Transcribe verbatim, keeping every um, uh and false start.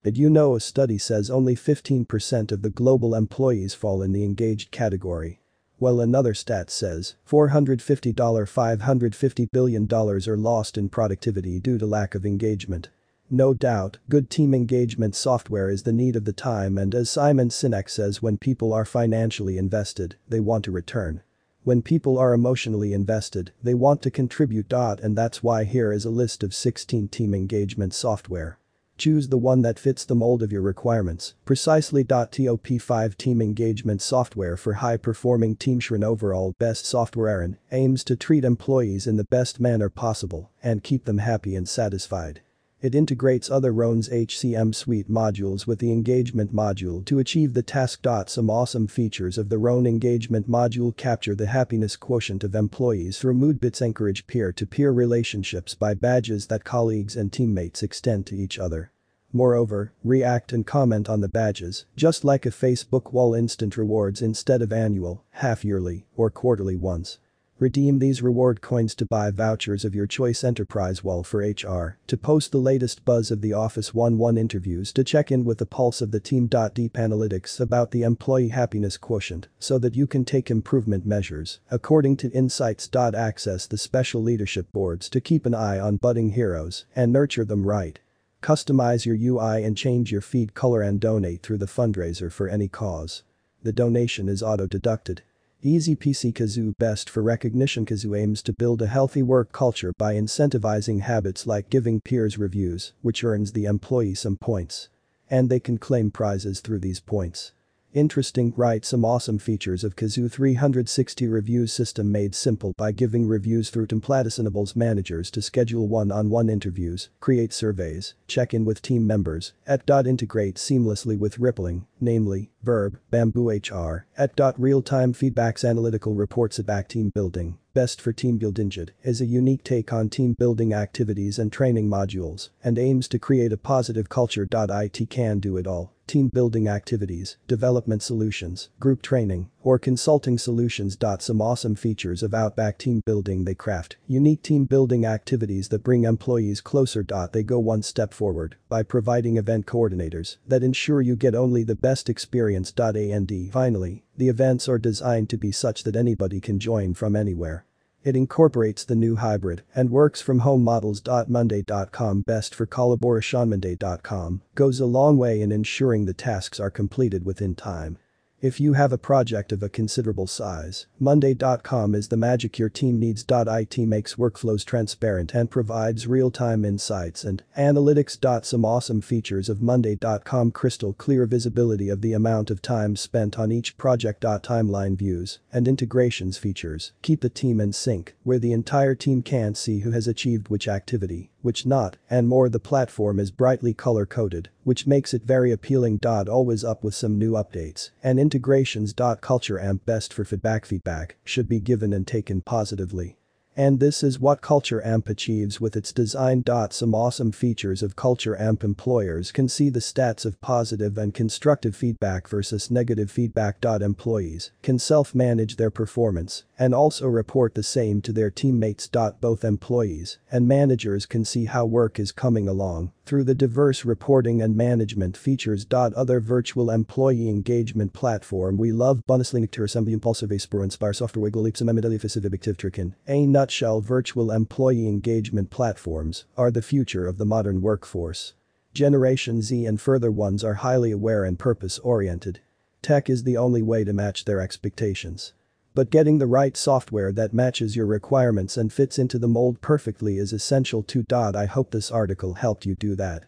Did you know a study says only fifteen percent of the global employees fall in the engaged category? Well, another stat says four hundred fifty to five hundred fifty billion dollars are lost in productivity due to lack of engagement. No doubt, good team engagement software is the need of the time, and as Simon Sinek says, when people are financially invested, they want to return. When people are emotionally invested, they want to contribute. And that's why here is a list of sixteen team engagement software. Choose the one that fits the mold of your requirements, precisely. Top five Team engagement software for high-performing teams. Overall best software aims to treat employees in the best manner possible and keep them happy and satisfied. It integrates other Rowan's H C M suite modules with the engagement module to achieve the task. Some awesome features of the Rowan engagement module capture the happiness quotient of employees through Moodbits, encourage peer-to-peer relationships by badges that colleagues and teammates extend to each other. Moreover, react and comment on the badges, just like a Facebook wall, instant rewards instead of annual, half-yearly, or quarterly ones. Redeem these reward coins to buy vouchers of your choice. Enterprise Wall for H R, to post the latest buzz of the Office one-on-one interviews, to check in with the pulse of the team. Deep analytics about the employee happiness quotient so that you can take improvement measures according to insights. Access the special leadership boards to keep an eye on budding heroes and nurture them right. Customize your U I and change your feed color, and donate through the fundraiser for any cause. The donation is auto-deducted. Easy peasy. Kazoo, best for recognition. Kazoo aims to build a healthy work culture by incentivizing habits like giving peers reviews, which earns the employee some points. And they can claim prizes through these points. Interesting, right? Some awesome features of Kazoo three sixty reviews system made simple by giving reviews through templates enables managers to schedule one-on-one interviews, create surveys, check in with team members, et. Integrate seamlessly with Rippling, namely, Verb, Bamboo H R, et. Real-time feedbacks, analytical reports about team building. Best for team building. Is a unique take on team building activities and training modules and aims to create a positive culture. It can do it all. Team building activities, development solutions, group training, or consulting solutions. Some awesome features of Outback Team Building. They craft unique team building activities that bring employees closer. They go one step forward by providing event coordinators that ensure you get only the best experience. And finally, the events are designed to be such that anybody can join from anywhere. It incorporates the new hybrid and works from home models. Monday dot com, best for collaboration. Monday dot com goes a long way in ensuring the tasks are completed within time. If you have a project of a considerable size, Monday dot com is the magic your team needs. It makes workflows transparent and provides real-time insights and analytics. Some awesome features of Monday dot com: crystal clear visibility of the amount of time spent on each project. Timeline views and integrations features keep the team in sync, where the entire team can see who has achieved which activity, which not, and more. The platform is brightly color-coded, which makes it very appealing. Always up with some new updates and integrations. Culture Amp, best for feedback. Feedback should be given and taken positively. And this is what Culture Amp achieves with its design. Some awesome features of Culture Amp: employers can see the stats of positive and constructive feedback versus negative feedback. Employees can self-manage their performance and also report the same to their teammates. Both employees and managers can see how work is coming along through the diverse reporting and management features. Other virtual employee engagement platform we love: Bundesliga Assembly, Impulsive Spur, Inspire Software, Wiggle, Leaps, and Active. A nutshell: virtual employee engagement platforms are the future of the modern workforce. Generation Z and further ones are highly aware and purpose-oriented. Tech is the only way to match their expectations. But getting the right software that matches your requirements and fits into the mold perfectly is essential too. I hope this article helped you do that.